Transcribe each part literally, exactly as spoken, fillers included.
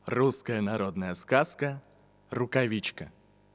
Русская народная сказка «Рукавичка».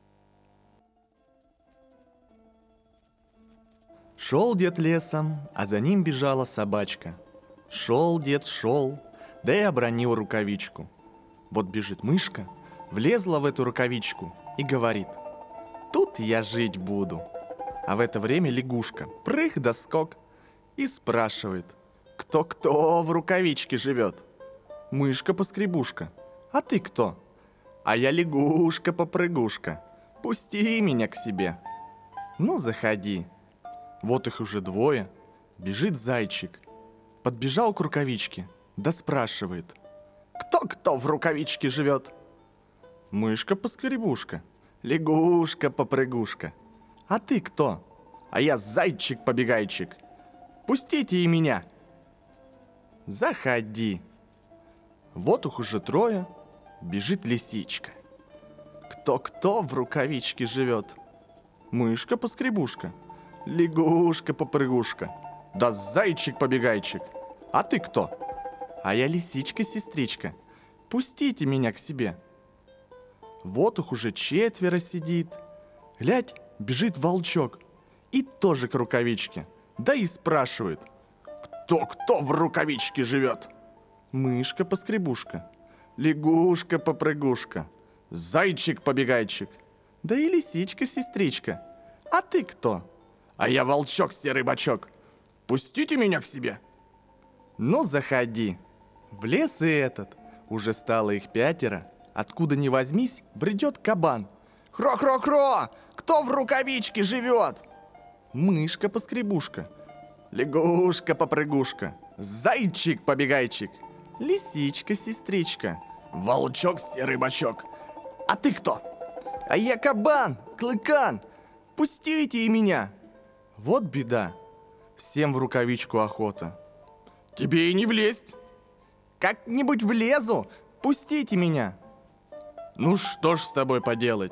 Шел дед лесом, а за ним бежала собачка. Шел дед, шел, да и обронил рукавичку. Вот бежит мышка, влезла в эту рукавичку и говорит: «Тут я жить буду». А в это время лягушка прых да скок и спрашивает: «Кто-кто в рукавичке живет?» Мышка-поскребушка: «А ты кто?» «А я лягушка-попрыгушка. Пусти меня к себе». «Ну, заходи». Вот их уже двое. Бежит зайчик. Подбежал к рукавичке, да спрашивает: «Кто-кто в рукавичке живет?» Мышка-поскребушка: «Лягушка-попрыгушка. А ты кто?» «А я зайчик-побегайчик. Пустите и меня». «Заходи». Вот их уже трое. Бежит лисичка. «Кто-кто в рукавичке живет?» Мышка-поскребушка: «Лягушка-попрыгушка. Да зайчик-побегайчик. А ты кто?» «А я лисичка-сестричка. Пустите меня к себе». Вот их уже четверо сидит. Глядь, бежит волчок и тоже к рукавичке, да и спрашивает: «Кто-кто в рукавичке живет?» Мышка-поскребушка: «Лягушка-попрыгушка. Зайчик-побегайчик. Да и лисичка-сестричка. А ты кто?» «А я волчок-серый бочок. Пустите меня к себе». «Ну, заходи». В лес и этот. Уже стало их пятеро. Откуда ни возьмись, бредет кабан. «Хро-хро-хро! Кто в рукавичке живет?» Мышка-поскребушка: «Лягушка-попрыгушка. Зайчик-побегайчик. Лисичка-сестричка. Волчок-серый бочок. А ты кто?» «А я кабан, клыкан. Пустите и меня». Вот беда. Всем в рукавичку охота. «Тебе и не влезть». «Как-нибудь влезу. Пустите меня». «Ну что ж с тобой поделать?»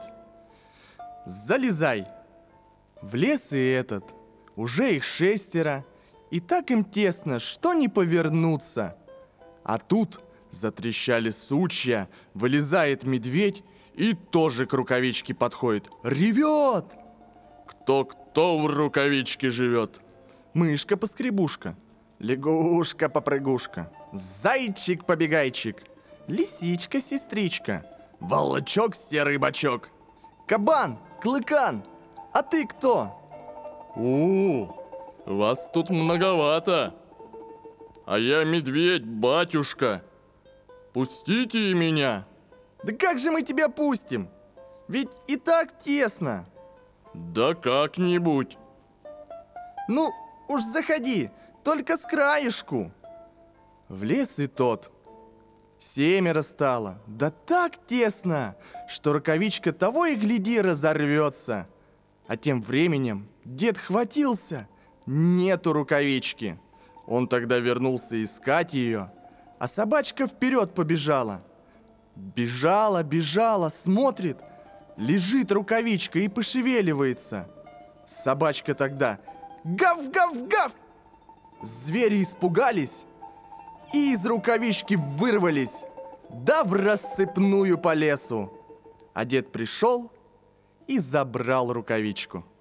«Залезай». В лес и этот. Уже их шестеро. И так им тесно, что не повернуться. А тут затрещали сучья, вылезает медведь и тоже к рукавичке подходит. Ревет. «Кто-кто в рукавичке живет?» Мышка-поскребушка: «Лягушка-попрыгушка. Зайчик-побегайчик. Лисичка-сестричка. Волчок-серый бочок. Кабан, клыкан. А ты кто?» У, вас тут многовато. А я медведь, батюшка. Пустите и меня». «Да как же мы тебя пустим? Ведь и так тесно». «Да как-нибудь». «Ну, уж заходи, только с краешку». В лес и тот. Семеро стало, да так тесно, что рукавичка того и гляди разорвется. А тем временем дед хватился, нету рукавички. Он тогда вернулся искать ее, а собачка вперед побежала. Бежала, бежала, смотрит, лежит рукавичка и пошевеливается. Собачка тогда: «Гав-гав-гав!» Звери испугались и из рукавички вырвались, да в рассыпную по лесу. А дед пришел и забрал рукавичку.